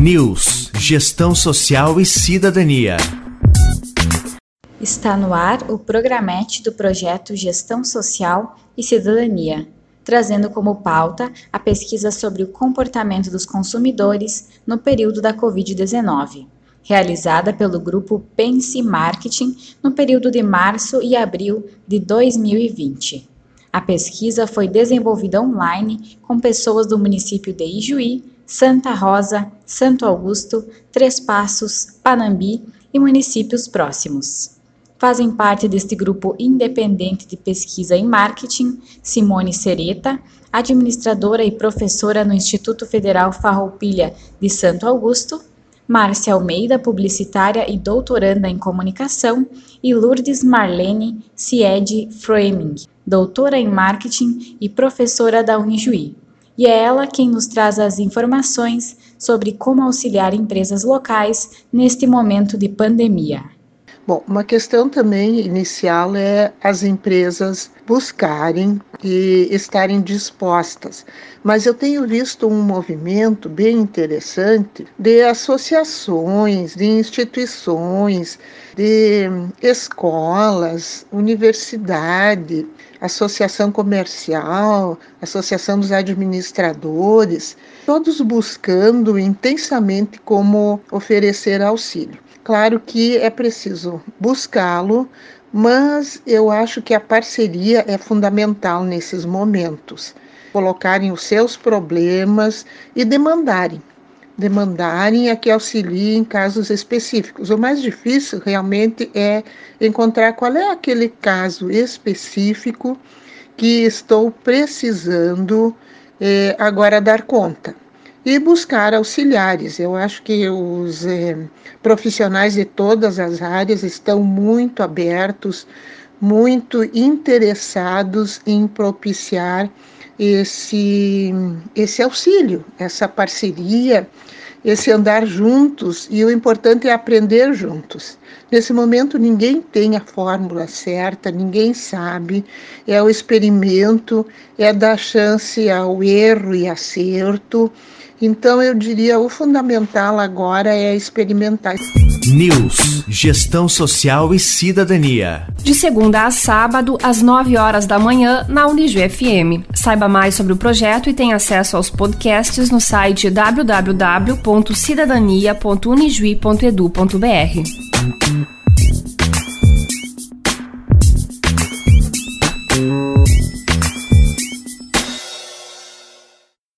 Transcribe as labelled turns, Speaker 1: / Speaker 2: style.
Speaker 1: News, Gestão Social e Cidadania.
Speaker 2: Está no ar o programete do projeto Gestão Social e Cidadania, trazendo como pauta a pesquisa sobre o comportamento dos consumidores no período da Covid-19, realizada pelo grupo Pense Marketing no período de março e abril de 2020. A pesquisa foi desenvolvida online com pessoas do município de Ijuí, Santa Rosa, Santo Augusto, Três Passos, Panambi e municípios próximos. Fazem parte deste grupo independente de pesquisa em marketing Simone Sereta, administradora e professora no Instituto Federal Farroupilha de Santo Augusto, Márcia Almeida, publicitária e doutoranda em comunicação, e Lourdes Marlene Ciede Froeming, doutora em marketing e professora da Unijuí. E é ela quem nos traz as informações sobre como auxiliar empresas locais neste momento de pandemia.
Speaker 3: Bom, uma questão também inicial é as empresas buscarem e estarem dispostas. Mas eu tenho visto um movimento bem interessante de associações, de instituições, de escolas, universidade, associação comercial, associação dos administradores, todos buscando intensamente como oferecer auxílio. Claro que é preciso buscá-lo, mas eu acho que a parceria é fundamental nesses momentos. Colocarem os seus problemas e demandarem a que auxiliem em casos específicos. O mais difícil realmente é encontrar qual é aquele caso específico que estou precisando agora dar conta. E buscar auxiliares. Eu acho que os profissionais de todas as áreas estão muito abertos, muito interessados em propiciar esse auxílio, essa parceria, esse andar juntos, e o importante é aprender juntos. Nesse momento ninguém tem a fórmula certa, ninguém sabe, é o experimento, é dar chance ao erro e acerto. Então eu diria, o fundamental agora é experimentar.
Speaker 1: News, Gestão Social e Cidadania.
Speaker 4: De segunda a sábado, às 9 horas da manhã, na Unijuí FM. Saiba mais sobre o projeto e tenha acesso aos podcasts no site www.cidadania.unijuí.edu.br.